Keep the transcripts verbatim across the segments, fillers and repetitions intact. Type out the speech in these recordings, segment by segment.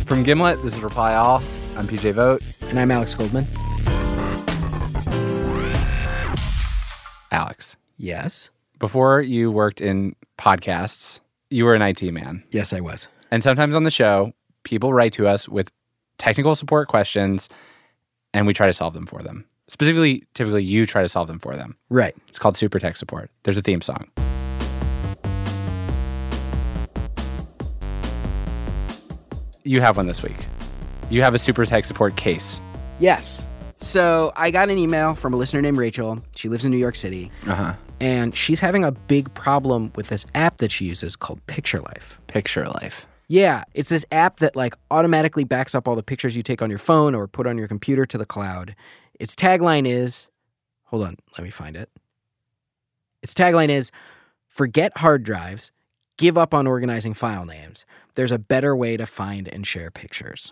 From Gimlet, this is Reply All. I'm P J Vogt. And I'm Alex Goldman. Alex. Yes? Before you worked in podcasts, you were an I T man. Yes, I was. And sometimes on the show, people write to us with technical support questions, and we try to solve them for them. Specifically, typically, you try to solve them for them. Right. It's called Super Tech Support. There's a theme song. You have one this week. You have a Super Tech Support case. Yes. So I got an email from a listener named Rachel. She lives in New York City. Uh-huh. And she's having a big problem with this app that she uses called Picture Life. Picture Life. Yeah. It's this app that like automatically backs up all the pictures you take on your phone or put on your computer to the cloud. Its tagline is, hold on, let me find it. Its tagline is, forget hard drives, give up on organizing file names. There's a better way to find and share pictures.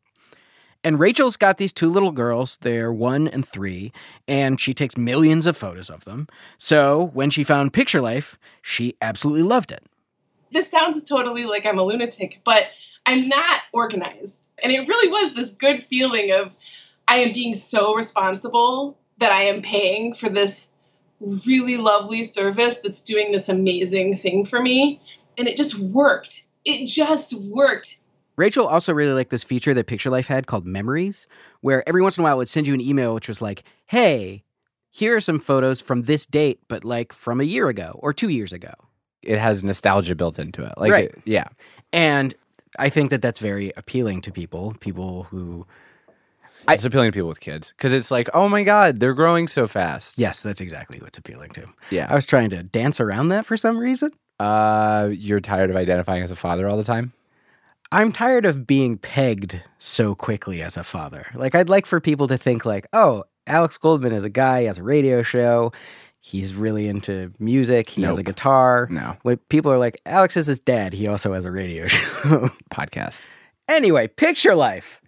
And Rachel's got these two little girls. They're one and three, and she takes millions of photos of them. So when she found Picture Life, she absolutely loved it. This sounds totally like I'm a lunatic, but I'm not organized. And it really was this good feeling of I am being so responsible that I am paying for this really lovely service that's doing this amazing thing for me. And it just worked. It just worked. Rachel also really liked this feature that Picture Life had called Memories, where every once in a while it would send you an email which was like, hey, here are some photos from this date, but like from a year ago or two years ago. It has nostalgia built into it. Like, right. It, yeah. And I think that that's very appealing to people, people who... It's I, appealing to people with kids because it's like, oh my God, they're growing so fast. Yes, that's exactly what's appealing to. Yeah. I was trying to dance around that for some reason. Uh, you're tired of identifying as a father all the time? I'm tired of being pegged so quickly as a father. Like, I'd like for people to think like, oh, Alex Goldman is a guy, he has a radio show, he's really into music, he nope. has a guitar. No. When people are like, Alex is his dad, he also has a radio show. Podcast. Anyway, Picture Life.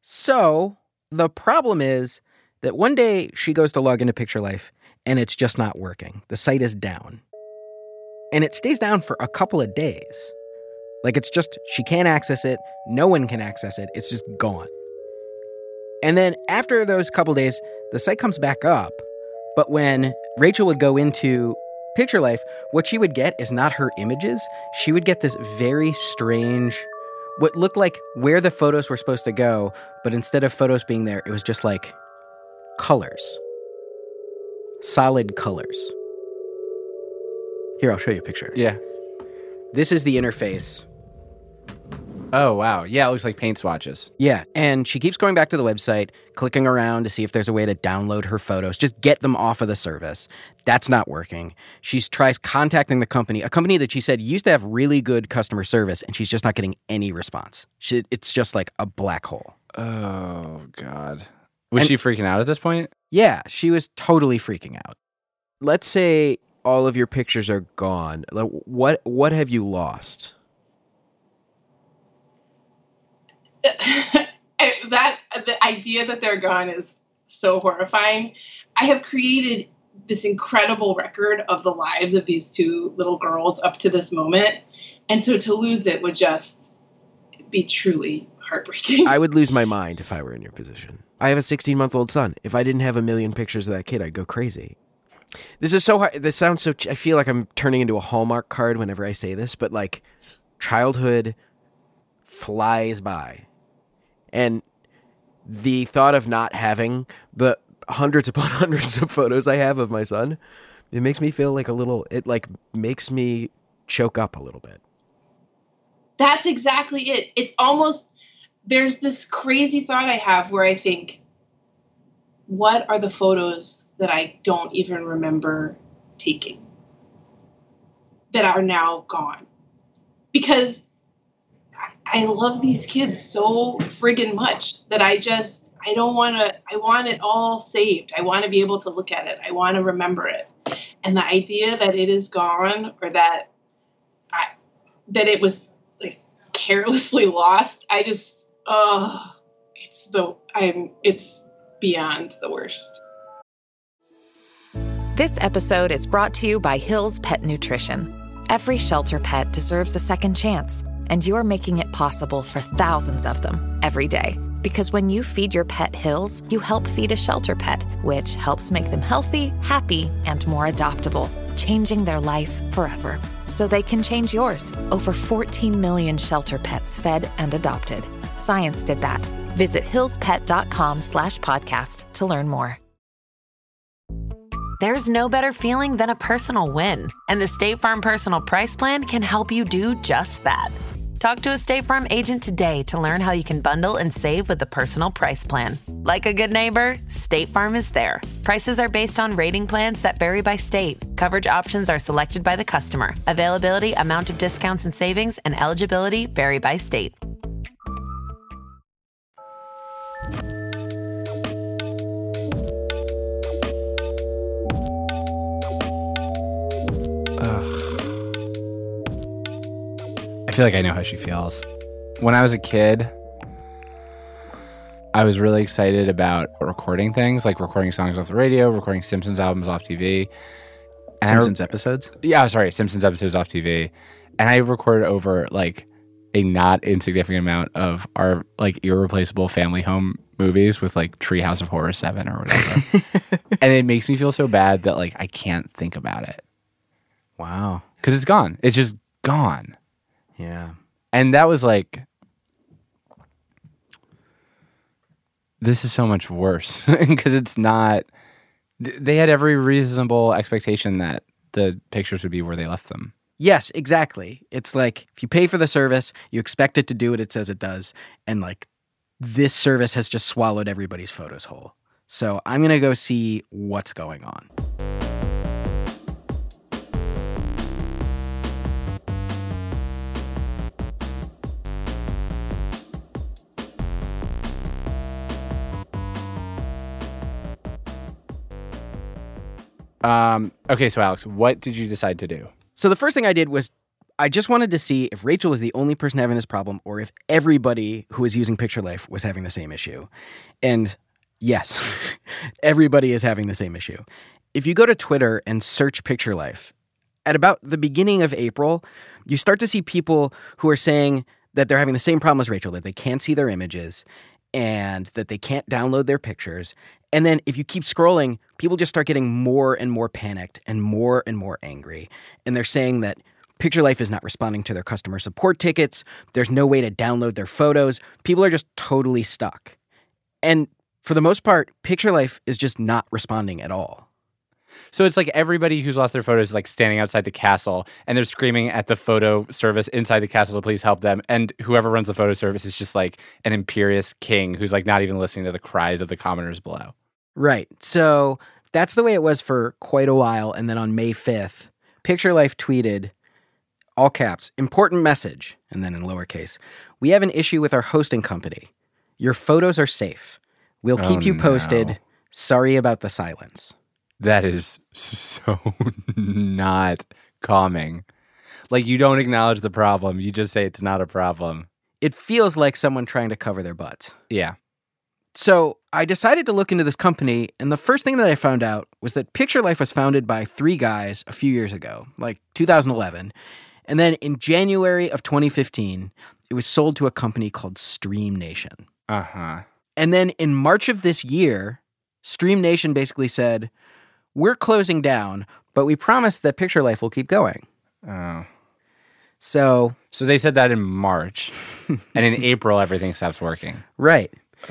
So the problem is that one day she goes to log into Picture Life and it's just not working. The site is down. And it stays down for a couple of days. Like, it's just, she can't access it. No one can access it. It's just gone. And then after those couple days, the site comes back up. But when Rachel would go into Picture Life, what she would get is not her images. She would get this very strange, what looked like where the photos were supposed to go. But instead of photos being there, it was just like colors. Solid colors. Here, I'll show you a picture. Yeah. This is the interface. Oh, wow. Yeah, it looks like paint swatches. Yeah, and she keeps going back to the website, clicking around to see if there's a way to download her photos, just get them off of the service. That's not working. She tries contacting the company, a company that she said used to have really good customer service, and she's just not getting any response. She, it's just like a black hole. Oh, God. Was and, she freaking out at this point? Yeah, she was totally freaking out. Let's say all of your pictures are gone. What what have you lost? that the idea that they're gone is so horrifying. I have created this incredible record of the lives of these two little girls up to this moment, and so to lose it would just be truly heartbreaking. I would lose my mind if I were in your position. I have a sixteen-month-old son. If I didn't have a million pictures of that kid, I'd go crazy. This is so hard. This sounds so... Ch- I feel like I'm turning into a Hallmark card whenever I say this, but like childhood flies by. And the thought of not having the hundreds upon hundreds of photos I have of my son, it makes me feel like a little... It like makes me choke up a little bit. That's exactly it. It's almost... There's this crazy thought I have where I think, what are the photos that I don't even remember taking that are now gone? Because I, I love these kids so friggin' much that I just, I don't want to, I want it all saved. I want to be able to look at it. I want to remember it. And the idea that it is gone or that I, that it was like carelessly lost, I just, oh, it's the, I'm, it's, beyond the worst. This episode is brought to you by Hill's Pet Nutrition. Every shelter pet deserves a second chance. and you're making it possible for thousands of them every day. Because when you feed your pet Hills, you help feed a shelter pet, which helps make them healthy, happy, and more adoptable, changing their life forever. So they can change yours. Over fourteen million shelter pets fed and adopted. Science did that. Visit hillspet.com slash podcast to learn more. There's no better feeling than a personal win, and the State Farm Personal Price Plan can help you do just that. Talk to a State Farm agent today to learn how you can bundle and save with the Personal Price Plan. Like a good neighbor, State Farm is there. Prices are based on rating plans that vary by state. Coverage options are selected by the customer. Availability, amount of discounts and savings, and eligibility vary by state. I feel like I know how she feels. When I was a kid, I was really excited about recording things, like recording songs off the radio, recording Simpsons albums off T V. And Simpsons I, episodes? Yeah, sorry, Simpsons episodes off T V. And I recorded over like a not insignificant amount of our like irreplaceable family home movies with like Treehouse of Horror seven or whatever. And it makes me feel so bad that like I can't think about it. Wow. Because it's gone. It's just gone. Yeah. And that was like, this is so much worse because it's not, they had every reasonable expectation that the pictures would be where they left them. Yes, exactly. It's like if you pay for the service, you expect it to do what it says it does. And like this service has just swallowed everybody's photos whole. So I'm going to go see what's going on. Um, okay, so Alex, what did you decide to do? So the first thing I did was I just wanted to see if Rachel was the only person having this problem or if everybody who was using Picture Life was having the same issue. And yes, everybody is having the same issue. If you go to Twitter and search Picture Life, at about the beginning of April, you start to see people who are saying that they're having the same problem as Rachel, that they can't see their images and that they can't download their pictures. And then if you keep scrolling, people just start getting more and more panicked and more and more angry. And they're saying that Picture Life is not responding to their customer support tickets. There's no way to download their photos. People are just totally stuck. And for the most part, Picture Life is just not responding at all. So it's like everybody who's lost their photos is like standing outside the castle and they're screaming at the photo service inside the castle to please help them. And whoever runs the photo service is just like an imperious king who's like not even listening to the cries of the commoners below. Right. So that's the way it was for quite a while. And then on May fifth, Picture Life tweeted, all caps, important message, and then in lowercase, we have an issue with our hosting company. Your photos are safe. We'll keep Oh, you posted. no. Sorry about the silence. That is so not calming. Like you don't acknowledge the problem. You just say it's not a problem. It feels like someone trying to cover their butts. Yeah. So I decided to look into this company, and the first thing that I found out was that Picture Life was founded by three guys a few years ago, like two thousand eleven. And then in January of twenty fifteen, it was sold to a company called Stream Nation. Uh-huh. And then in March of this year, Stream Nation basically said, we're closing down, but we promise that Picture Life will keep going. Oh. So, So they said that in March. And in April, everything stops working. right.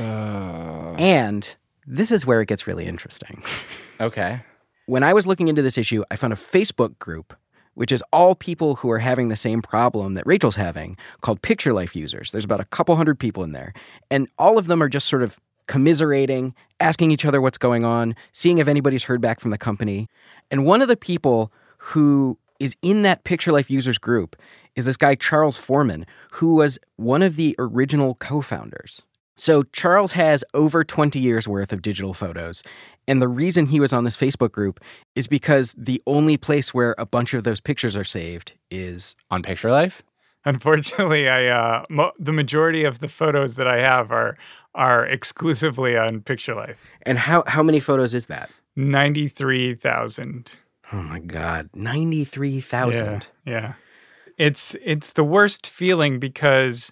Uh, And this is where it gets really interesting. okay. When I was looking into this issue, I found a Facebook group, which is all people who are having the same problem that Rachel's having, called Picture Life users. There's about a couple hundred people in there. And all of them are just sort of commiserating, asking each other what's going on, seeing if anybody's heard back from the company. And one of the people who is in that Picture Life users group is this guy, Charles Foreman, who was one of the original co-founders. So Charles has over twenty years worth of digital photos. And the reason he was on this Facebook group is because the only place where a bunch of those pictures are saved is On Picture Life? Unfortunately, I uh, mo- the majority of the photos that I have are are exclusively on Picture Life. And how how many photos is that? ninety-three thousand. Oh my God, ninety-three thousand. Yeah, yeah. it's it's the worst feeling because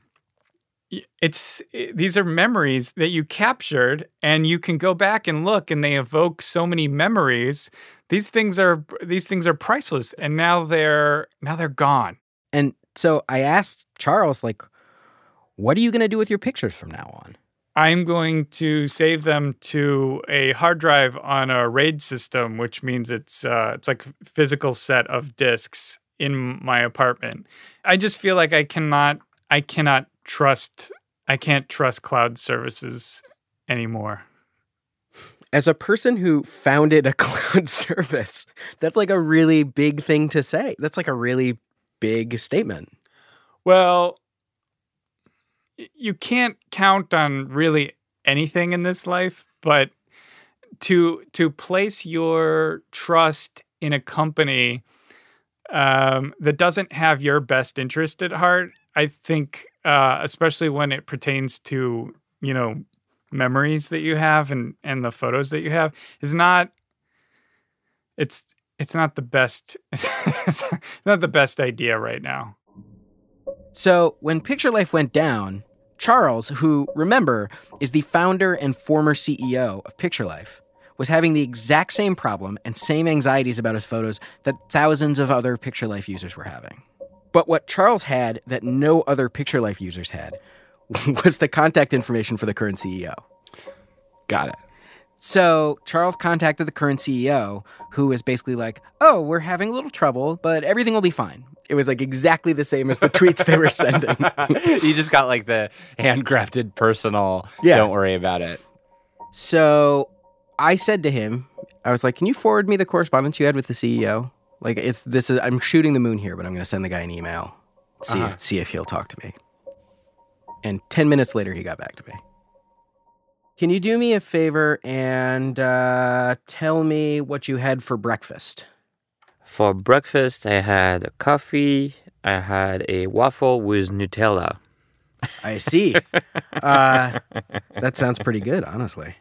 it's these are memories that you captured, and you can go back and look, and they evoke so many memories. These things are these things are priceless, and now they're now they're gone. And so I asked Charles, like, what are you going to do with your pictures from now on? I'm going to save them to a hard drive on a RAID system, which means it's uh, it's like a physical set of disks in my apartment. I just feel like I cannot I cannot trust I can't trust cloud services anymore. As a person who founded a cloud service, that's like a really big thing to say. That's like a really big statement. Well, you can't count on really anything in this life, but to to place your trust in a company um, that doesn't have your best interest at heart, I think, uh, especially when it pertains to, you know, memories that you have and, and the photos that you have, is not. It's it's not the best. It's not the best idea right now. So when Picture Life went down, Charles, who, remember, is the founder and former C E O of Picture Life, was having the exact same problem and same anxieties about his photos that thousands of other Picture Life users were having. But what Charles had that no other Picture Life users had was the contact information for the current C E O. Got it. So Charles contacted the current C E O, who was basically like, oh, we're having a little trouble, but everything will be fine. It was like exactly the same as the tweets they were sending. You just got like the handcrafted personal, yeah. Don't worry about it. So I said to him, I was like, can you forward me the correspondence you had with the C E O? Like, it's this is I'm shooting the moon here, but I'm going to send the guy an email, see, uh-huh. if, see if he'll talk to me. And ten minutes later, he got back to me. Can you do me a favor and uh, tell me what you had for breakfast? For breakfast, I had a coffee. I had a waffle with Nutella. I see. uh, that sounds pretty good, honestly.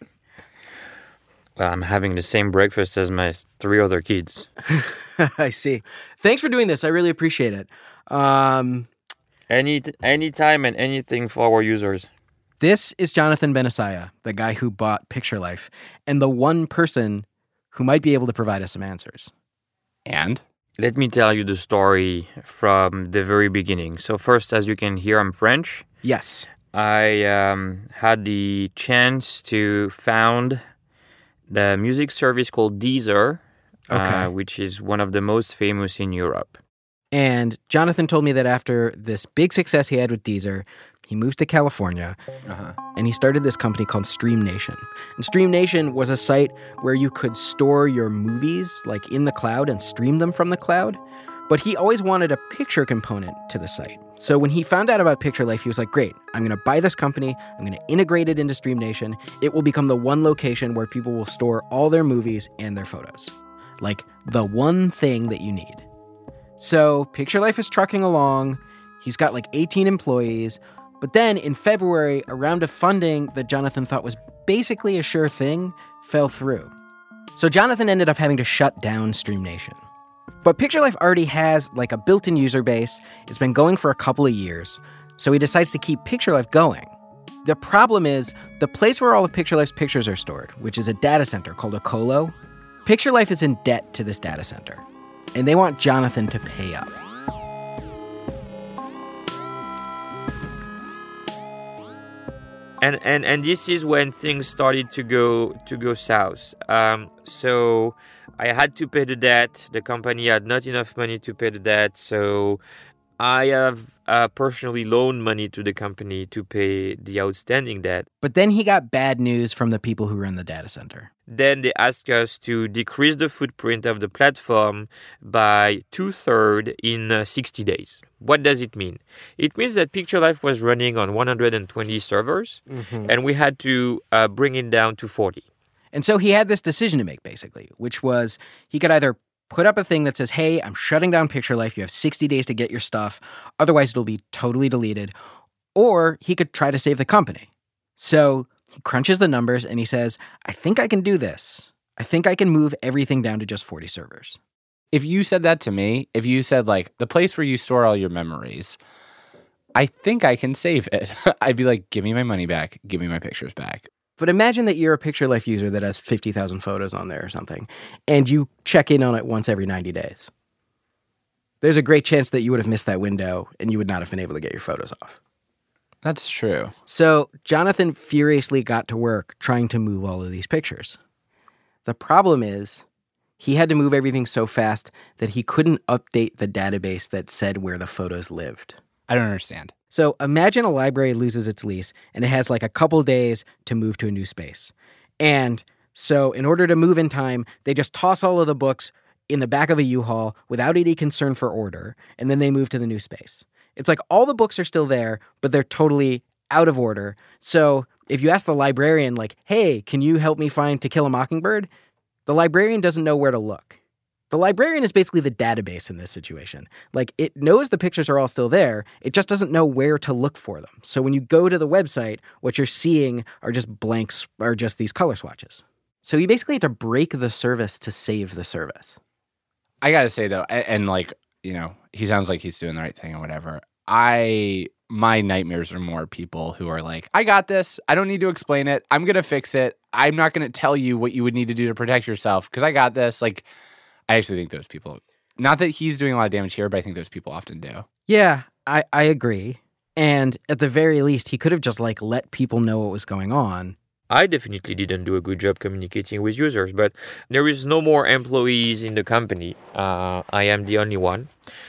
Well, I'm having the same breakfast as my three other kids. I see. Thanks for doing this. I really appreciate it. Um, Any anytime and anything for our users. This is Jonathan Benassaya, the guy who bought Picture Life, and the one person who might be able to provide us some answers. And? Let me tell you the story from the very beginning. So first, as you can hear, I'm French. Yes. I um, had the chance to found the music service called Deezer, okay. uh, which is one of the most famous in Europe. And Jonathan told me that after this big success he had with Deezer, he moved to California, uh-huh. and he started this company called Stream Nation. And Stream Nation was a site where you could store your movies, like, in the cloud and stream them from the cloud. But he always wanted a picture component to the site. So when he found out about Picture Life, he was like, great, I'm going to buy this company. I'm going to integrate it into Stream Nation. It will become the one location where people will store all their movies and their photos. Like, the one thing that you need. So Picture Life is trucking along. He's got like eighteen employees. But then in February, a round of funding that Jonathan thought was basically a sure thing fell through. So Jonathan ended up having to shut down Stream Nation. But Picture Life already has like a built-in user base. It's been going for a couple of years. So he decides to keep Picture Life going. The problem is the place where all of Picture Life's pictures are stored, which is a data center called a colo, Picture Life is in debt to this data center. And they want Jonathan to pay up. And and and this is when things started to go to go south. Um, so I had to pay the debt. The company had not enough money to pay the debt. So I have uh, personally loaned money to the company to pay the outstanding debt. But then he got bad news from the people who run the data center. Then they asked us to decrease the footprint of the platform by two-thirds in uh, sixty days. What does it mean? It means that Picture Life was running on one hundred twenty servers, mm-hmm. and we had to uh, bring it down to forty. And so he had this decision to make, basically, which was he could either put up a thing that says, hey, I'm shutting down Picture Life. You have sixty days to get your stuff. Otherwise, it'll be totally deleted. Or he could try to save the company. So he crunches the numbers and he says, I think I can do this. I think I can move everything down to just forty servers. If you said that to me, if you said, like, the place where you store all your memories, I think I can save it. I'd be like, give me my money back. Give me my pictures back. But imagine that you're a Picture Life user that has fifty thousand photos on there or something, and you check in on it once every ninety days. There's a great chance that you would have missed that window and you would not have been able to get your photos off. That's true. So Jonathan furiously got to work trying to move all of these pictures. The problem is he had to move everything so fast that he couldn't update the database that said where the photos lived. I don't understand. So imagine a library loses its lease and it has like a couple days to move to a new space. And so in order to move in time, they just toss all of the books in the back of a U-Haul without any concern for order, and then they move to the new space. It's like all the books are still there, but they're totally out of order. So if you ask the librarian, like, hey, can you help me find To Kill a Mockingbird? The librarian doesn't know where to look. The librarian is basically the database in this situation. Like, it knows the pictures are all still there. It just doesn't know where to look for them. So when you go to the website, what you're seeing are just blanks, are just these color swatches. So you basically have to break the service to save the service. I gotta say, though, and, and like, you know, he sounds like he's doing the right thing or whatever. I, my nightmares are more people who are like, I got this. I don't need to explain it. I'm going to fix it. I'm not going to tell you what you would need to do to protect yourself because I got this. Like, I actually think those people, not that he's doing a lot of damage here, but I think those people often do. Yeah, I, I agree. And at the very least, he could have just like let people know what was going on. I definitely didn't do a good job communicating with users, but there is no more employees in the company. Uh, I am the only one.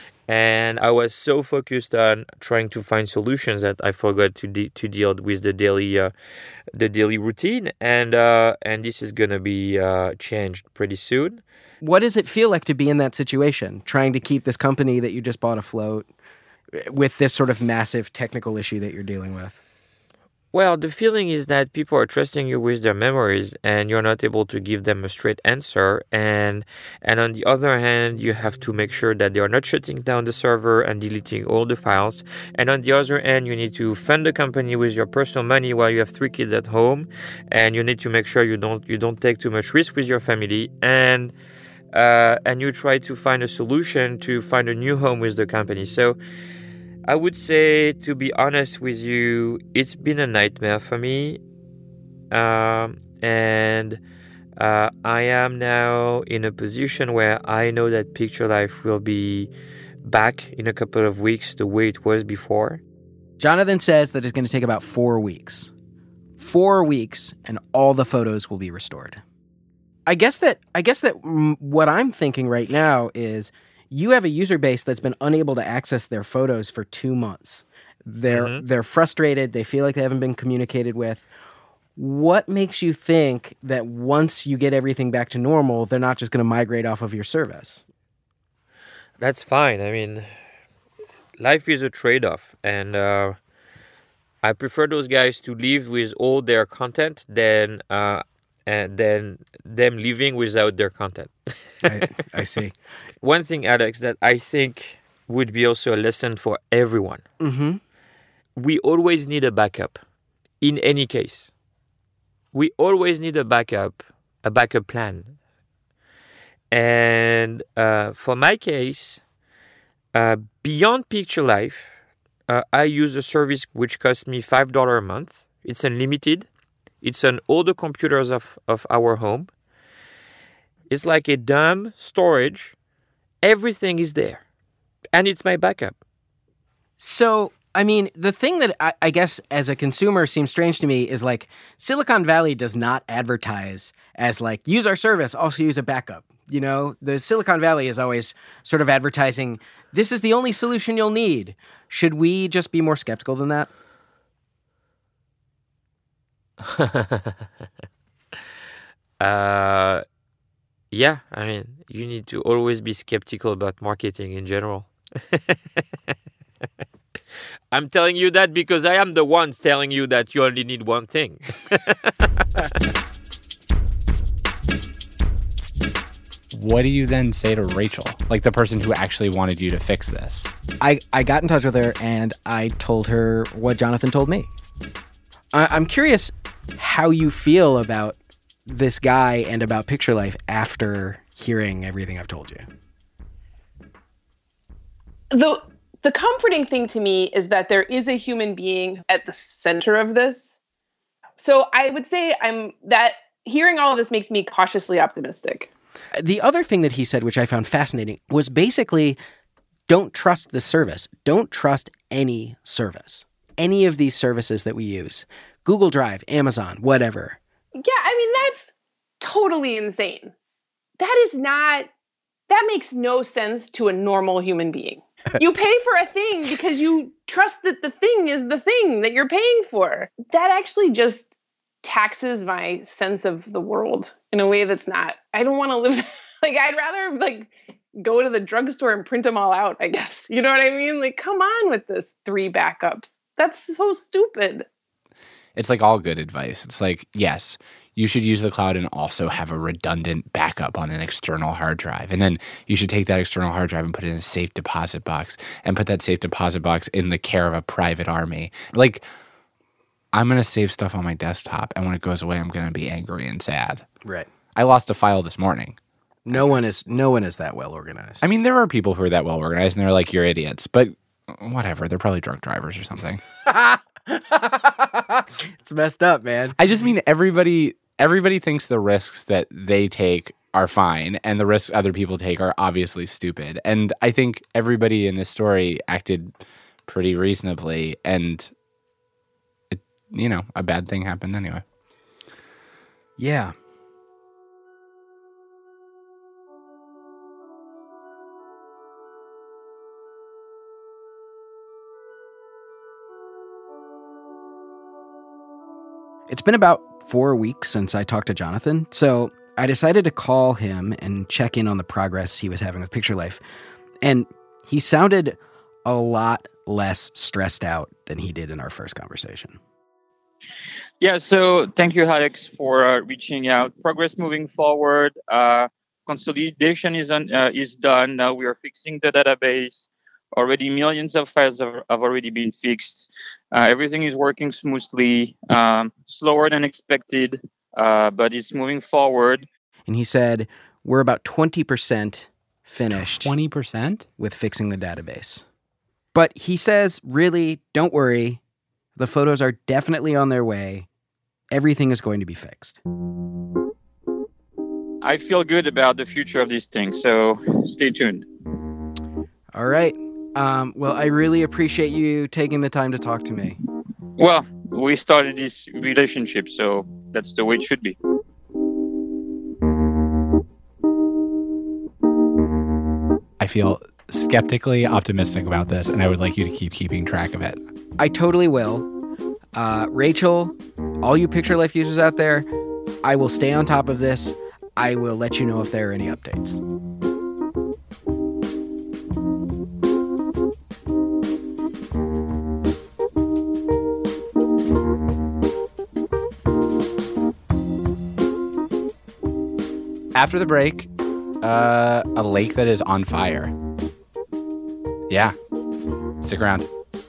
And I was so focused on trying to find solutions that I forgot to de- to deal with the daily uh, the daily routine. And uh, and this is going to be uh, changed pretty soon. What does it feel like to be in that situation, trying to keep this company that you just bought afloat with this sort of massive technical issue that you're dealing with? Well, the feeling is that people are trusting you with their memories and you're not able to give them a straight answer. And and on the other hand, you have to make sure that they are not shutting down the server and deleting all the files. And on the other hand, you need to fund the company with your personal money while you have three kids at home. And you need to make sure you don't you don't take too much risk with your family. And uh, and you try to find a solution to find a new home with the company. So I would say, to be honest with you, it's been a nightmare for me. Um, and uh, I am now in a position where I know that Picture Life will be back in a couple of weeks the way it was before. Jonathan says that it's going to take about four weeks. Four weeks, and all the photos will be restored. I guess that I guess that mm, what I'm thinking right now is you have a user base that's been unable to access their photos for two months. They're mm-hmm. they're frustrated. They feel like they haven't been communicated with. What makes you think that once you get everything back to normal, they're not just going to migrate off of your service? That's fine. I mean, life is a trade-off, and uh, I prefer those guys to live with all their content than uh, and then them living without their content. I, I see. One thing, Alex, that I think would be also a lesson for everyone. Mm-hmm. We always need a backup, in any case. We always need a backup, a backup plan. And uh, for my case, uh, beyond Picture Life, uh, I use a service which costs me five dollars a month. It's unlimited. It's on all the computers of, of our home. It's like a dumb storage. Everything is there. And it's my backup. So, I mean, the thing that I, I guess as a consumer seems strange to me is like Silicon Valley does not advertise as like, use our service, also use a backup. You know, the Silicon Valley is always sort of advertising, this is the only solution you'll need. Should we just be more skeptical than that? uh, yeah, I mean, you need to always be skeptical about marketing in general. I'm telling you that because I am the one telling you that you only need one thing. What do you then say to Rachel, like the person who actually wanted you to fix this? I, I got in touch with her and I told her what Jonathan told me. I, I'm curious how you feel about this guy and about Picture Life after hearing everything I've told you. The the comforting thing to me is that there is a human being at the center of this. So I would say I'm that hearing all of this makes me cautiously optimistic. The other thing that he said, which I found fascinating, was basically don't trust the service. Don't trust any service. Any of these services that we use. Google Drive, Amazon, whatever. Yeah, I mean, that's totally insane. That is not, that makes no sense to a normal human being. You pay for a thing because you trust that the thing is the thing that you're paying for. That actually just taxes my sense of the world in a way that's not, I don't want to live, like, I'd rather, like, go to the drugstore and print them all out, I guess. You know what I mean? Like, come on with this three backups. That's so stupid. It's like all good advice. It's like, yes, you should use the cloud and also have a redundant backup on an external hard drive. And then you should take that external hard drive and put it in a safe deposit box and put that safe deposit box in the care of a private army. Like, I'm going to save stuff on my desktop, and when it goes away, I'm going to be angry and sad. Right. I lost a file this morning. No one is no one is that well organized. I mean, there are people who are that well organized, and they're like, you're idiots. But whatever. They're probably drunk drivers or something. It's messed up, man. I just mean everybody everybody thinks the risks that they take are fine and the risks other people take are obviously stupid. And I think everybody in this story acted pretty reasonably, and it, you know, a bad thing happened anyway. Yeah. It's been about four weeks since I talked to Jonathan, so I decided to call him and check in on the progress he was having with Picture Life. And he sounded a lot less stressed out than he did in our first conversation. Yeah, so thank you, Alex, for uh, reaching out. Progress moving forward. Uh, consolidation is, on, uh, is done. Now we are fixing the database. Already millions of files have, have already been fixed. Uh, everything is working smoothly, um, slower than expected, uh, but it's moving forward. And he said, we're about twenty percent finished. twenty percent? With fixing the database. But he says, really, don't worry. The photos are definitely on their way. Everything is going to be fixed. I feel good about the future of this thing, so stay tuned. All right. Um, well, I really appreciate you taking the time to talk to me. Well, we started this relationship, so that's the way it should be. I feel skeptically optimistic about this, and I would like you to keep keeping track of it. I totally will. Uh, Rachel, all you Picture Life users out there, I will stay on top of this. I will let you know if there are any updates. After the break, uh, a lake that is on fire. Yeah. Stick around.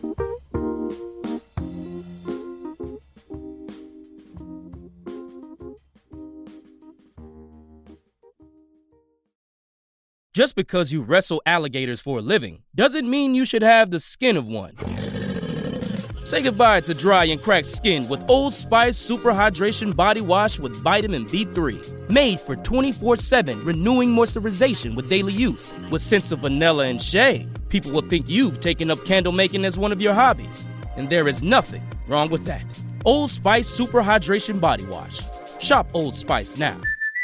Just because you wrestle alligators for a living doesn't mean you should have the skin of one. Say goodbye to dry and cracked skin with Old Spice Super Hydration Body Wash with vitamin B three. Made for twenty-four seven renewing moisturization with daily use. With scents of vanilla and shea, people will think you've taken up candle making as one of your hobbies. And there is nothing wrong with that. Old Spice Super Hydration Body Wash. Shop Old Spice now.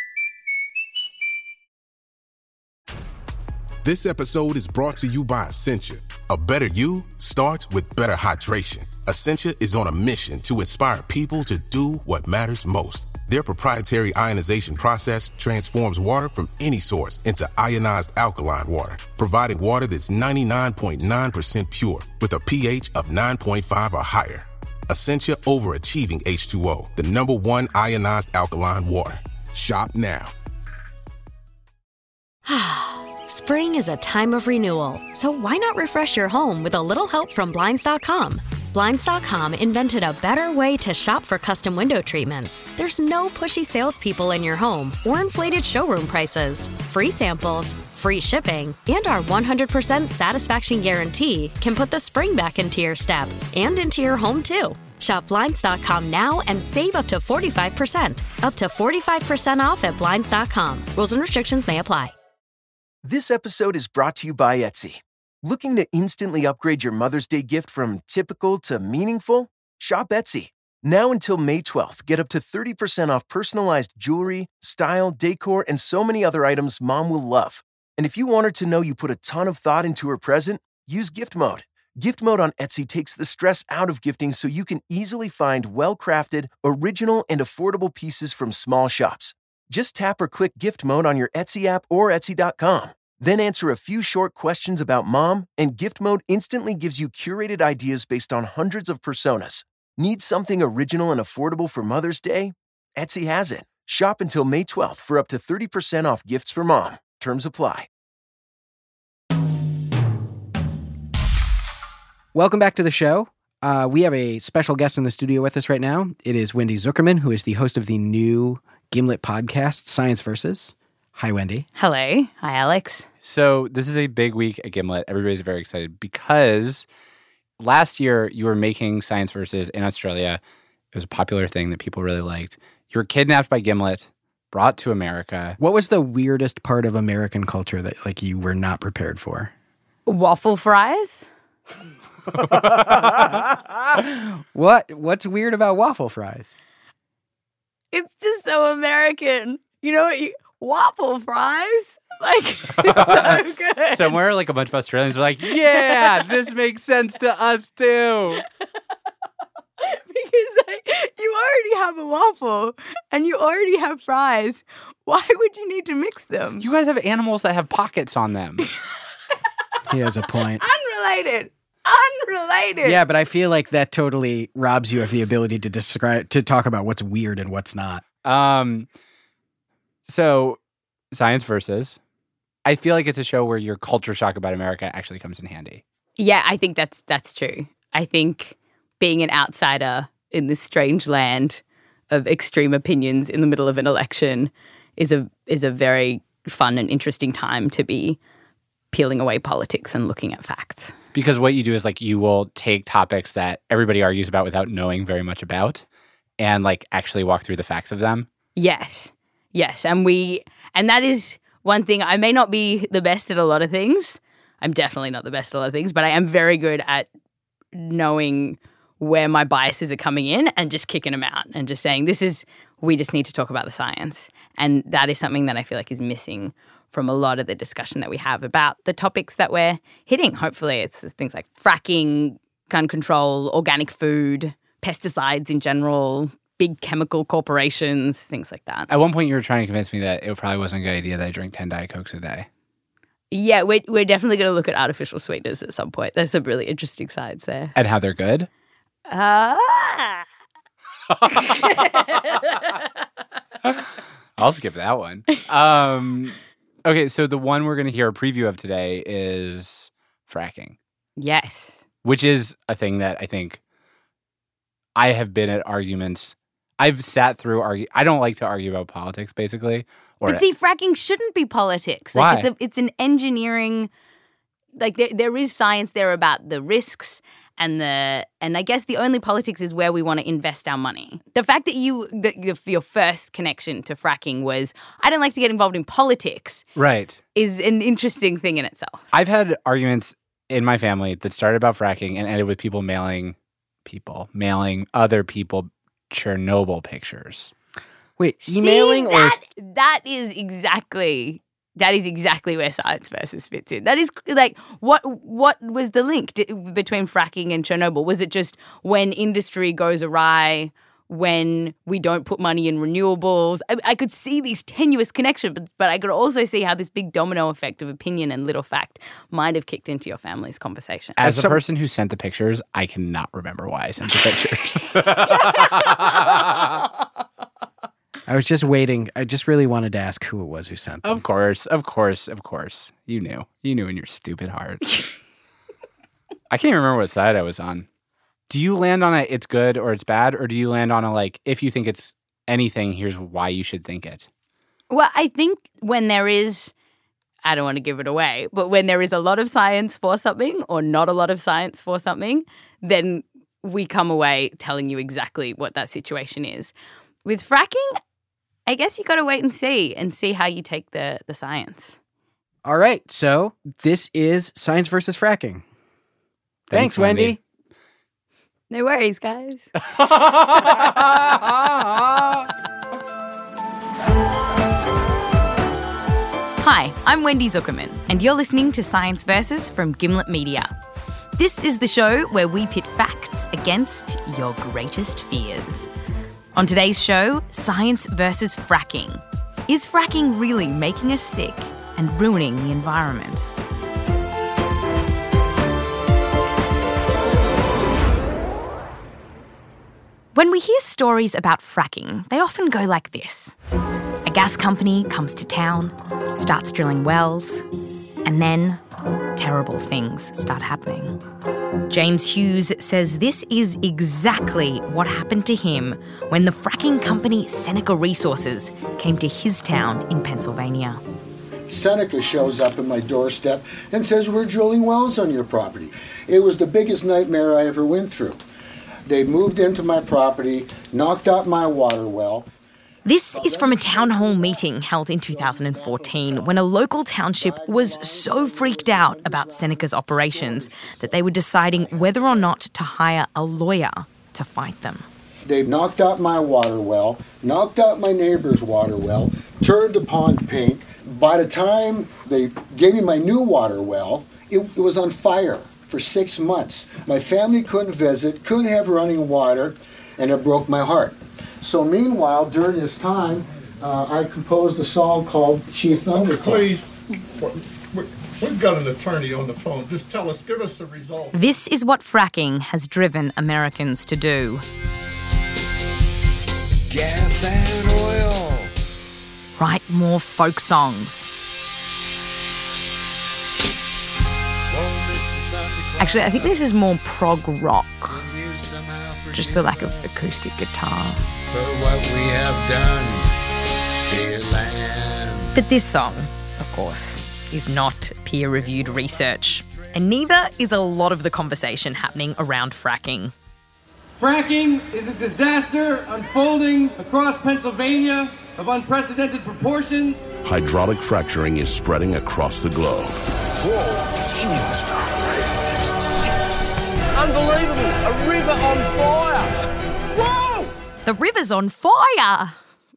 This episode is brought to you by Essentia. A better you starts with better hydration. Essentia is on a mission to inspire people to do what matters most. Their proprietary ionization process transforms water from any source into ionized alkaline water, providing water that's ninety-nine point nine percent pure with a pH of nine point five or higher. Essentia Overachieving H two O, the number one ionized alkaline water. Shop now. Spring is a time of renewal, so why not refresh your home with a little help from Blinds dot com? Blinds dot com invented a better way to shop for custom window treatments. There's no pushy salespeople in your home or inflated showroom prices. Free samples, free shipping, and our one hundred percent satisfaction guarantee can put the spring back into your step and into your home, too. Shop Blinds dot com now and save up to forty-five percent. Up to forty-five percent off at Blinds dot com. Rules and restrictions may apply. This episode is brought to you by Etsy. Looking to instantly upgrade your Mother's Day gift from typical to meaningful? Shop Etsy. Now until May twelfth, get up to thirty percent off personalized jewelry, style, decor, and so many other items Mom will love. And if you want her to know you put a ton of thought into her present, use Gift Mode. Gift Mode on Etsy takes the stress out of gifting so you can easily find well-crafted, original, and affordable pieces from small shops. Just tap or click Gift Mode on your Etsy app or Etsy dot com. Then answer a few short questions about Mom, and Gift Mode instantly gives you curated ideas based on hundreds of personas. Need something original and affordable for Mother's Day? Etsy has it. Shop until May twelfth for up to thirty percent off gifts for Mom. Terms apply. Welcome back to the show. Uh, we have a special guest in the studio with us right now. It is Wendy Zuckerman, who is the host of the new Gimlet podcast, Science Versus. Hi, Wendy. Hello. Hi, Alex. So this is a big week at Gimlet. Everybody's very excited because last year you were making Science Versus in Australia. It was a popular thing that people really liked. You were kidnapped by Gimlet, brought to America. What was the weirdest part of American culture that like you were not prepared for? Waffle fries? What? What's weird about waffle fries? It's just so American. You know what? You, waffle fries? Like, it's so good. Somewhere like a bunch of Australians are like, yeah, this makes sense to us too. Because like, you already have a waffle and you already have fries. Why would you need to mix them? You guys have animals that have pockets on them. He has a point. Unrelated. Unrelated. Yeah, but I feel like that totally robs you of the ability to describe, to talk about what's weird and what's not. Um, so Science Versus. I feel like it's a show where your culture shock about America actually comes in handy. Yeah, I think that's that's true. I think being an outsider in this strange land of extreme opinions in the middle of an election is a is a very fun and interesting time to be peeling away politics and looking at facts. Because what you do is like you will take topics that everybody argues about without knowing very much about and like actually walk through the facts of them. Yes. Yes. And we and that is one thing. I may not be the best at a lot of things. I'm definitely not the best at a lot of things, but I am very good at knowing where my biases are coming in and just kicking them out and just saying, this is, we just need to talk about the science. And that is something that I feel like is missing from a lot of the discussion that we have about the topics that we're hitting. Hopefully it's things like fracking, gun control, organic food, pesticides in general, big chemical corporations, things like that. At one point you were trying to convince me that it probably wasn't a good idea that I drink ten Diet Cokes a day. Yeah, we're, we're definitely going to look at artificial sweeteners at some point. There's some really interesting sides there. And how they're good? Ah. I'll skip that one. Um, okay, so the one we're going to hear a preview of today is fracking. Yes. Which is a thing that I think I have been at arguments. I've sat through argue. I don't like to argue about politics, basically. Or but see, fracking shouldn't be politics. Why? Like it's, a, it's an engineering. Like there, there is science there about the risks and the and I guess the only politics is where we want to invest our money. The fact that you that your first connection to fracking was I don't like to get involved in politics. Right. Is an interesting thing in itself. I've had arguments in my family that started about fracking and ended with people mailing people mailing other people Chernobyl pictures. Wait, emailing See, that, or that is exactly that is exactly where Science Versus fits in. That is like what what was the link between fracking and Chernobyl? Was it just when industry goes awry, when we don't put money in renewables? I, I could see these tenuous connections, but, but I could also see how this big domino effect of opinion and little fact might have kicked into your family's conversation. As the person who sent the pictures, I cannot remember why I sent the pictures. I was just waiting. I just really wanted to ask who it was who sent them. Of course, of course, of course. You knew. You knew in your stupid heart. I can't remember what side I was on. Do you land on a it's good or it's bad? Or do you land on a like, if you think it's anything, here's why you should think it? Well, I think when there is I don't want to give it away. But when there is a lot of science for something or not a lot of science for something, then we come away telling you exactly what that situation is. With fracking, I guess you got to wait and see and see how you take the, the science. All right. So this is Science versus Fracking. Thanks, Thanks Wendy. Wendy. No worries, guys. Hi, I'm Wendy Zuckerman, and you're listening to Science Versus from Gimlet Media. This is the show where we pit facts against your greatest fears. On today's show, Science versus Fracking. Is fracking really making us sick and ruining the environment? When we hear stories about fracking, they often go like this. A gas company comes to town, starts drilling wells, and then terrible things start happening. James Hughes says this is exactly what happened to him when the fracking company Seneca Resources came to his town in Pennsylvania. Seneca shows up at my doorstep and says, "We're drilling wells on your property." It was the biggest nightmare I ever went through. They moved into my property, knocked out my water well. This is from a town hall meeting held in two thousand fourteen when a local township was so freaked out about Seneca's operations that they were deciding whether or not to hire a lawyer to fight them. They knocked out my water well, knocked out my neighbor's water well, turned the pond pink. By the time they gave me my new water well, it, it was on fire for six months. My family couldn't visit, couldn't have running water, and it broke my heart. So meanwhile, during this time, uh, I composed a song called Chief Thundercloud. Please, we've got an attorney on the phone. Just tell us, give us the result. This is what fracking has driven Americans to do. Gas and oil. Write more folk songs. Actually, I think this is more prog rock. Just the lack of acoustic guitar. For what we have done to your land. But this song, of course, is not peer-reviewed research. And neither is a lot of the conversation happening around fracking. Fracking is a disaster unfolding across Pennsylvania of unprecedented proportions. Hydraulic fracturing is spreading across the globe. Whoa, Jesus Christ. Unbelievable! A river on fire! Whoa! The river's on fire!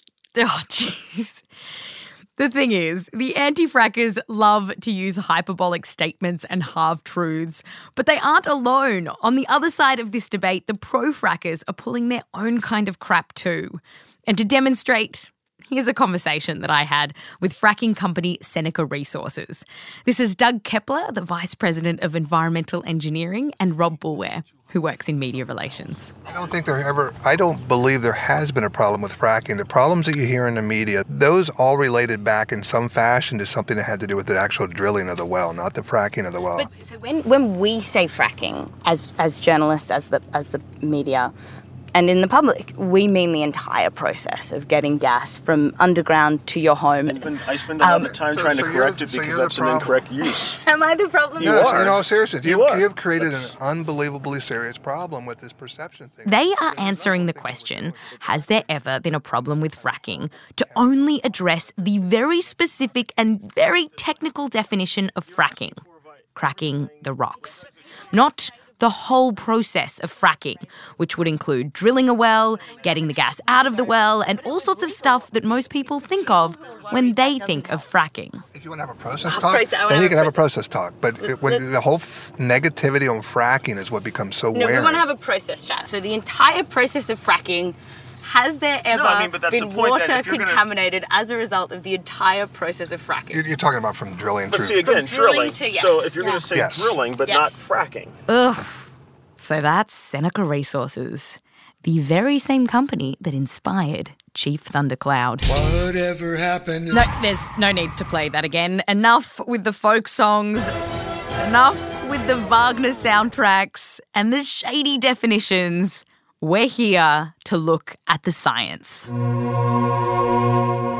Oh, jeez. The thing is, the anti-frackers love to use hyperbolic statements and half-truths, but they aren't alone. On the other side of this debate, the pro-frackers are pulling their own kind of crap too. And to demonstrate, here's a conversation that I had with fracking company Seneca Resources. This is Doug Kepler, the Vice President of Environmental Engineering, and Rob Boulware, who works in media relations. I don't think there ever, I don't believe there has been a problem with fracking. The problems that you hear in the media, those all related back in some fashion to something that had to do with the actual drilling of the well, not the fracking of the well. But so when, when we say fracking, as as journalists, as the as the media, and in the public, we mean the entire process of getting gas from underground to your home. It's been, I spend a lot Um, of time so- trying so to you're- correct it so because you're the that's an problem. incorrect use. Am I the problem? No, in all seriousness, you, You are. you have created That's- an unbelievably serious problem with this perception thing. They are answering the question, has there ever been a problem with fracking, to only address the very specific and very technical definition of fracking, cracking the rocks. Not the whole process of fracking, which would include drilling a well, getting the gas out of the well, and all sorts of stuff that most people think of when they think of fracking. If you want to have a process A talk, process- I wanna then you have can a have a process talk. But it, when Let- the whole f- negativity on fracking is what becomes so No, we wearing. want to have a process chat. So the entire process of fracking, has there ever I mean, but that's been the point, that water if you're gonna- contaminated as a result of the entire process of fracking? You're, you're talking about from drilling But through. see, again, From drilling drilling. to yes, So if you're going yeah. to say Yes. drilling, but Yes. not fracking. Ugh. So that's Seneca Resources, the very same company that inspired Chief Thundercloud. Whatever happened? No, there's no need to play that again. Enough with the folk songs. Enough with the Wagner soundtracks and the shady definitions. We're here to look at the science.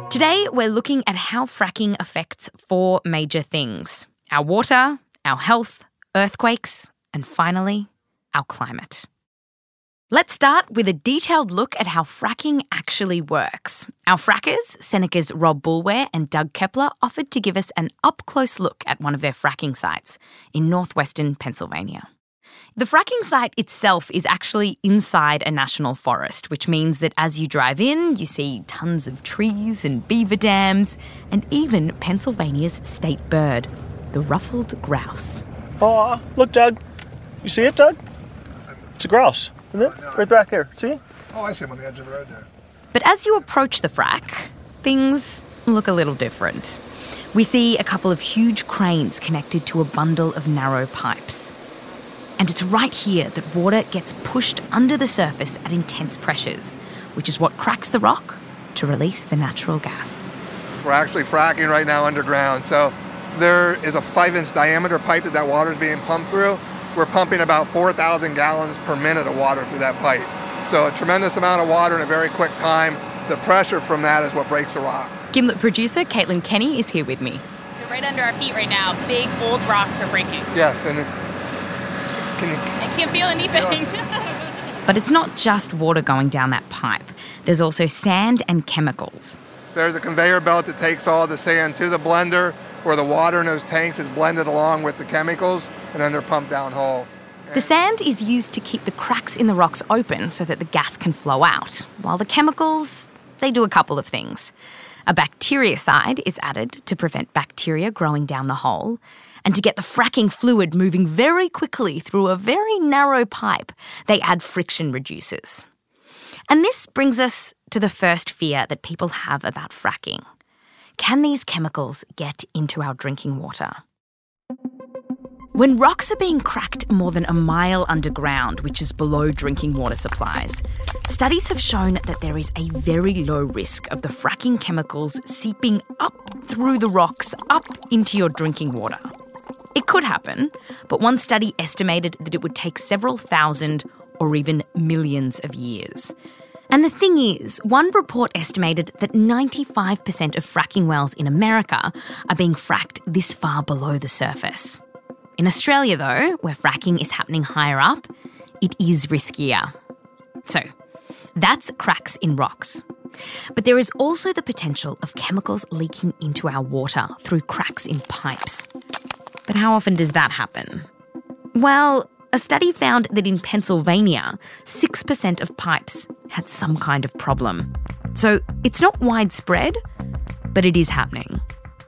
Today, we're looking at how fracking affects four major things: our water, our health, earthquakes, and finally, our climate. Let's start with a detailed look at how fracking actually works. Our frackers, Seneca's Rob Boulware and Doug Kepler, offered to give us an up-close look at one of their fracking sites in northwestern Pennsylvania. The fracking site itself is actually inside a national forest, which means that as you drive in, you see tons of trees and beaver dams, and even Pennsylvania's state bird, the ruffled grouse. Oh, look, Doug. You see it, Doug? It's a grouse, isn't it? Right back there. See? Oh, I see him on the edge of the road there. But as you approach the frack, things look a little different. We see a couple of huge cranes connected to a bundle of narrow pipes. And it's right here that water gets pushed under the surface at intense pressures, which is what cracks the rock to release the natural gas. We're actually fracking right now underground. So there is a five-inch diameter pipe that that water is being pumped through. We're pumping about four thousand gallons per minute of water through that pipe. So a tremendous amount of water in a very quick time. The pressure from that is what breaks the rock. Gimlet producer Caitlin Kenny is here with me. They're right under our feet right now. Big, old rocks are breaking. Yes, and it, can you... I can't feel anything. But it's not just water going down that pipe. There's also sand and chemicals. There's a conveyor belt that takes all the sand to the blender, where the water in those tanks is blended along with the chemicals, and then they're pumped down hole. The sand is used to keep the cracks in the rocks open so that the gas can flow out, while the chemicals, they do a couple of things. A bactericide is added to prevent bacteria growing down the hole, and to get the fracking fluid moving very quickly through a very narrow pipe, they add friction reducers. And this brings us to the first fear that people have about fracking. Can these chemicals get into our drinking water? When rocks are being cracked more than a mile underground, which is below drinking water supplies, studies have shown that there is a very low risk of the fracking chemicals seeping up through the rocks, up into your drinking water. It could happen, but one study estimated that it would take several thousand or even millions of years. And the thing is, one report estimated that ninety-five percent of fracking wells in America are being fracked this far below the surface. In Australia, though, where fracking is happening higher up, it is riskier. So, that's cracks in rocks. But there is also the potential of chemicals leaking into our water through cracks in pipes. But how often does that happen? Well, a study found that in Pennsylvania, six percent of pipes had some kind of problem. So it's not widespread, but it is happening.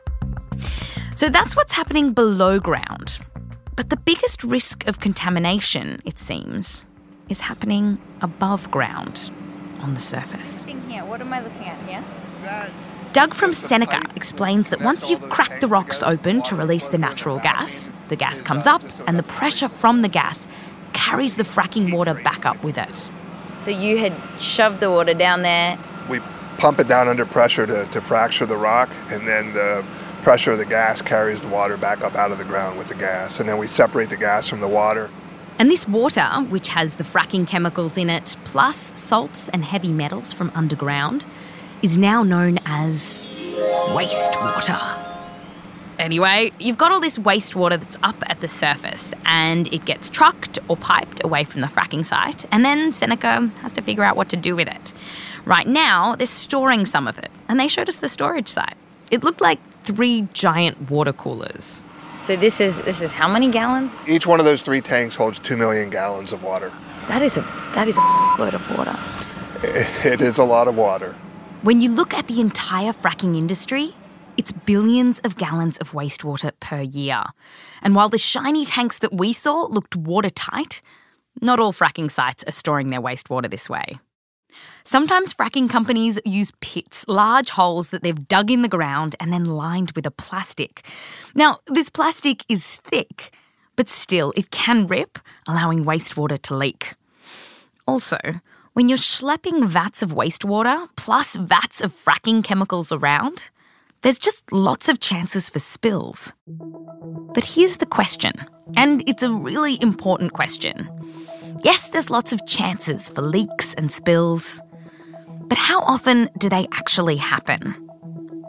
So that's what's happening below ground. But the biggest risk of contamination, it seems, is happening above ground, on the surface. Here, what am I looking at here? Doug from Seneca explains that once you've cracked the rocks open to release the natural gas, the gas comes up and the pressure from the gas carries the fracking water back up with it. So you had shoved the water down there. We pump it down under pressure to, to fracture the rock, and then the pressure of the gas carries the water back up out of the ground with the gas, and then we separate the gas from the water. And this water, which has the fracking chemicals in it, plus salts and heavy metals from underground, is now known as wastewater. Anyway, you've got all this wastewater that's up at the surface, and it gets trucked or piped away from the fracking site, and then Seneca has to figure out what to do with it. Right now, they're storing some of it, and they showed us the storage site. It looked like three giant water coolers. So this is this is how many gallons? Each one of those three tanks holds two million gallons of water. That is a that is a load of water. It is a lot of water. When you look at the entire fracking industry, it's billions of gallons of wastewater per year. And while the shiny tanks that we saw looked watertight, not all fracking sites are storing their wastewater this way. Sometimes fracking companies use pits, large holes that they've dug in the ground and then lined with a plastic. Now, this plastic is thick, but still it can rip, allowing wastewater to leak. Also, when you're schlepping vats of wastewater plus vats of fracking chemicals around, there's just lots of chances for spills. But here's the question, and it's a really important question. Yes, there's lots of chances for leaks and spills, but how often do they actually happen?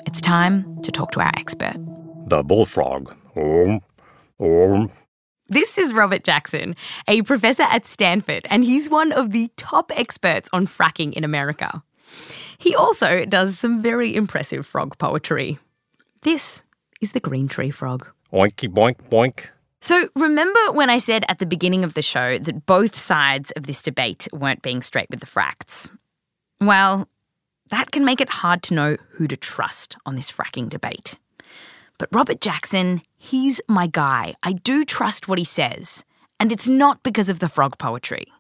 It's time to talk to our expert. The bullfrog. Um, um. This is Robert Jackson, a professor at Stanford, and he's one of the top experts on fracking in America. He also does some very impressive frog poetry. This is the green tree frog. Oinky boink boink. So remember when I said at the beginning of the show that both sides of this debate weren't being straight with the fracks? Well, that can make it hard to know who to trust on this fracking debate. But Robert Jackson, he's my guy. I do trust what he says. And it's not because of the frog poetry.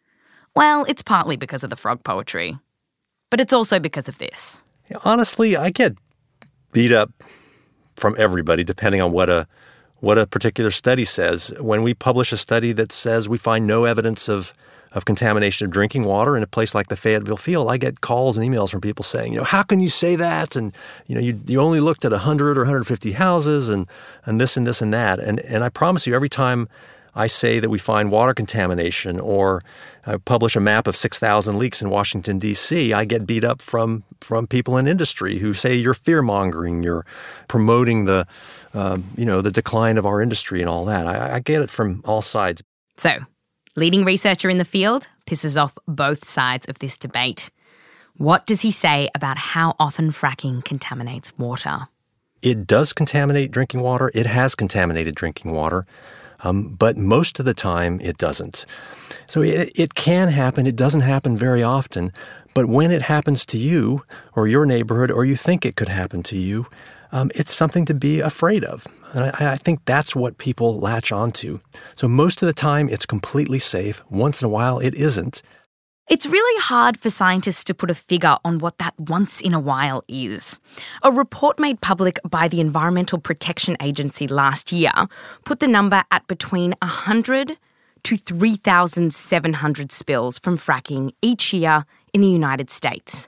Well, it's partly because of the frog poetry. But it's also because of this. Honestly, I get beat up from everybody depending on what a what a particular study says. When we publish a study that says we find no evidence of of contamination of drinking water in a place like the Fayetteville Field, I get calls and emails from people saying, you know, how can you say that? And, you know, you you only looked at one hundred or one hundred fifty houses and and this and this and that. And and I promise you, every time I say that we find water contamination or I publish a map of six thousand leaks in Washington, D C, I get beat up from from people in industry who say you're fear-mongering, you're promoting the, uh, you know, the decline of our industry and all that. I, I get it from all sides. So, leading researcher in the field pisses off both sides of this debate. What does he say about how often fracking contaminates water? It does contaminate drinking water. It has contaminated drinking water. Um, but most of the time, it doesn't. So it, it can happen. It doesn't happen very often. But when it happens to you or your neighborhood or you think it could happen to you, um, it's something to be afraid of. And I, I think that's what people latch onto. So most of the time, it's completely safe. Once in a while, it isn't. It's really hard for scientists to put a figure on what that once in a while is. A report made public by the Environmental Protection Agency last year put the number at between one hundred to three thousand seven hundred spills from fracking each year in the United States.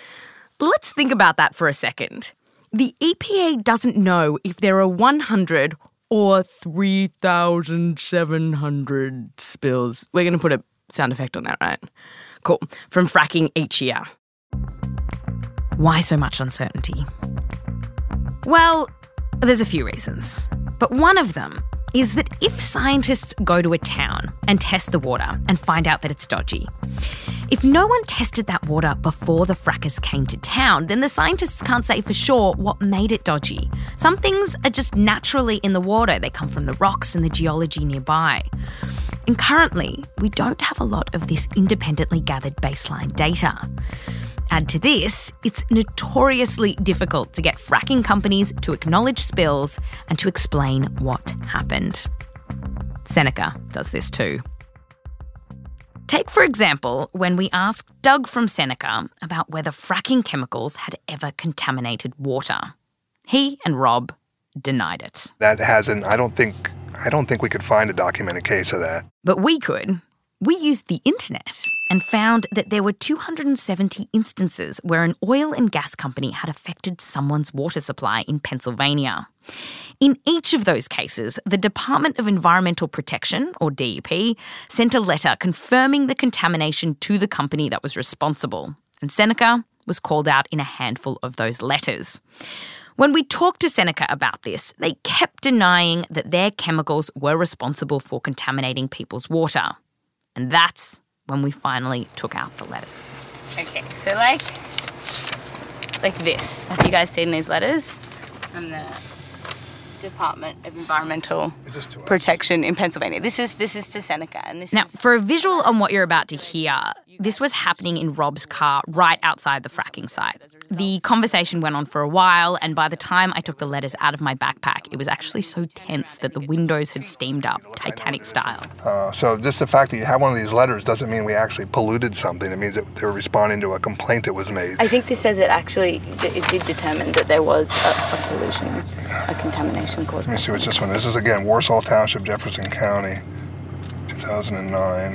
Let's think about that for a second. The E P A doesn't know if there are one hundred or three thousand seven hundred spills. We're going to put a sound effect on that, right? Cool. From fracking each year. Why so much uncertainty? Well, there's a few reasons. But one of them is that if scientists go to a town and test the water and find out that it's dodgy, if no one tested that water before the frackers came to town, then the scientists can't say for sure what made it dodgy. Some things are just naturally in the water. They come from the rocks and the geology nearby. And currently, we don't have a lot of this independently gathered baseline data. Add to this, it's notoriously difficult to get fracking companies to acknowledge spills and to explain what happened. Seneca does this too. Take, for example, when we asked Doug from Seneca about whether fracking chemicals had ever contaminated water. He and Rob denied it. That hasn't, I don't think, I don't think we could find a documented case of that. But we could. We used the internet and found that there were two hundred seventy instances where an oil and gas company had affected someone's water supply in Pennsylvania. In each of those cases, the Department of Environmental Protection, or D E P, sent a letter confirming the contamination to the company that was responsible. And Seneca was called out in a handful of those letters. When we talked to Seneca about this, they kept denying that their chemicals were responsible for contaminating people's water. And that's when we finally took out the letters. Okay, so like, like this. Have you guys seen these letters from the Department of Environmental Protection in Pennsylvania? This is this is to Seneca, and this now, is... for a visual on what you're about to hear, this was happening in Rob's car right outside the fracking site. The conversation went on for a while, and by the time I took the letters out of my backpack, it was actually so tense that the windows had steamed up, Titanic style. Uh, so just the fact that you have one of these letters doesn't mean we actually polluted something. It means that they're responding to a complaint that was made. I think this says it actually, it did determine that there was a, a pollution, a contamination caused. Let me see what's this one. This is, again, Warsaw Township, Jefferson County, two thousand nine.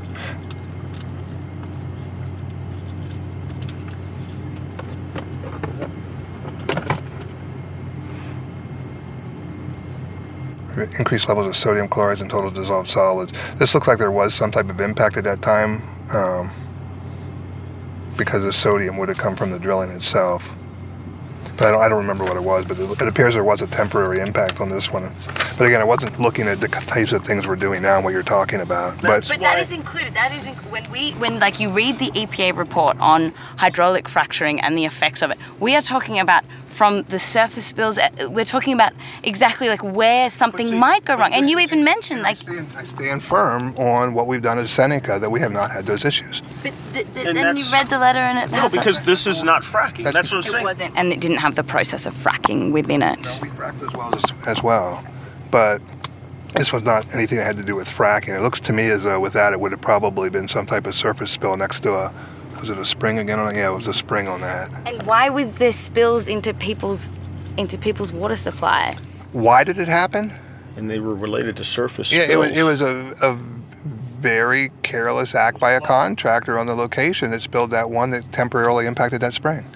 Increased levels of sodium chlorides and total dissolved solids. This looks like there was some type of impact at that time um, because the sodium would have come from the drilling itself. But I don't, I don't remember what it was, but it, it appears there was a temporary impact on this one. But again, I wasn't looking at the types of things we're doing now and what you're talking about. But, But, but that is included. That is inc- when we when like you read the E P A report on hydraulic fracturing and the effects of it. We are talking about from the surface spills. uh, We're talking about exactly like where something see, might go wrong. And you even mentioned like. I stand firm on what we've done at Seneca, that we have not had those issues. But th- th- And then you that's- read the letter and it. No, had the- because this is not fracking. That's, what I'm It saying. wasn't, and it didn't have the process of fracking within it. We fracked as well as, as well, but this was not anything that had to do with fracking. It looks to me as though with that it would have probably been some type of surface spill next to a, was it a spring again? Yeah, it was a spring on that. And why was there spills into people's into people's water supply? Why did it happen? And they were related to surface Yeah, it was, spills. it was a, a very careless act by a contractor on the location that spilled that one that temporarily impacted that spring.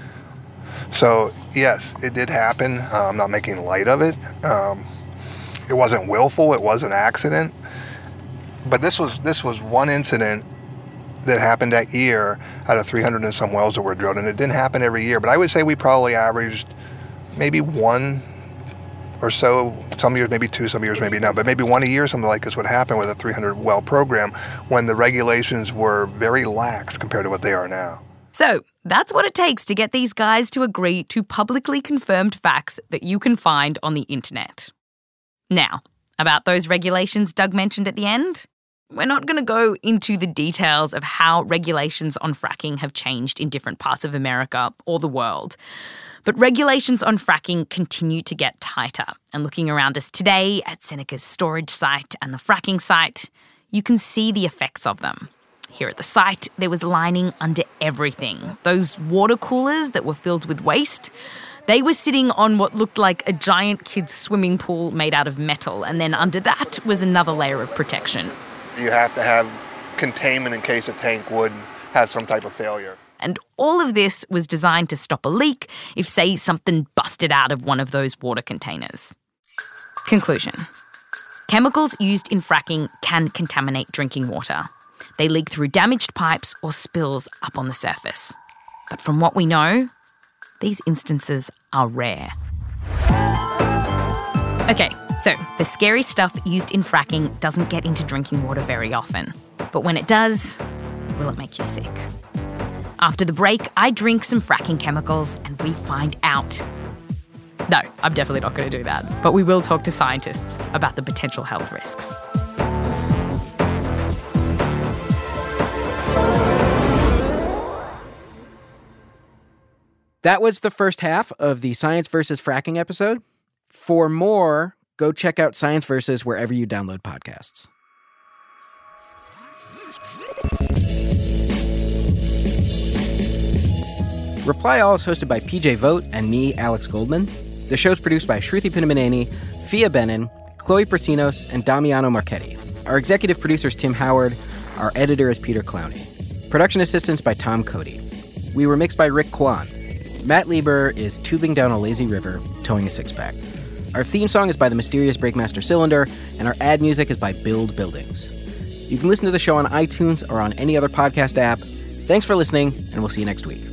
So, yes, it did happen. Uh, I'm not making light of it. Um, it wasn't willful. It was an accident. But this was this was one incident that happened that year out of three hundred and some wells that were drilled. And it didn't happen every year. But I would say we probably averaged maybe one or so, some years maybe two, some years maybe not, but maybe one a year, something like this would happen with a three hundred well program when the regulations were very lax compared to what they are now. So that's what it takes to get these guys to agree to publicly confirmed facts that you can find on the internet. Now, about those regulations Doug mentioned at the end, we're not going to go into the details of how regulations on fracking have changed in different parts of America or the world. But regulations on fracking continue to get tighter. And looking around us today at Seneca's storage site and the fracking site, you can see the effects of them. Here at the site, there was lining under everything. Those water coolers that were filled with waste, they were sitting on what looked like a giant kid's swimming pool made out of metal. And then under that was another layer of protection. You have to have containment in case a tank would have some type of failure. And all of this was designed to stop a leak if, say, something busted out of one of those water containers. Conclusion. Chemicals used in fracking can contaminate drinking water. They leak through damaged pipes or spills up on the surface. But from what we know, these instances are rare. Okay, so the scary stuff used in fracking doesn't get into drinking water very often. But when it does, will it make you sick? After the break, I drink some fracking chemicals and we find out. No, I'm definitely not going to do that. But we will talk to scientists about the potential health risks. That was the first half of the Science versus Fracking episode. For more, go check out Science Versus wherever you download podcasts. Reply All is hosted by P J Vogt and me, Alex Goldman. The show's produced by Shruti Pinamaneni, Fia Benin, Chloe Prasinos, and Damiano Marchetti. Our executive producer is Tim Howard. Our editor is Peter Clowney. Production assistance by Tom Cody. We were mixed by Rick Kwan. Matt Lieber is tubing down a lazy river, towing a six-pack. Our theme song is by the mysterious Breakmaster Cylinder, and our ad music is by Build Buildings. You can listen to the show on iTunes or on any other podcast app. Thanks for listening, and we'll see you next week.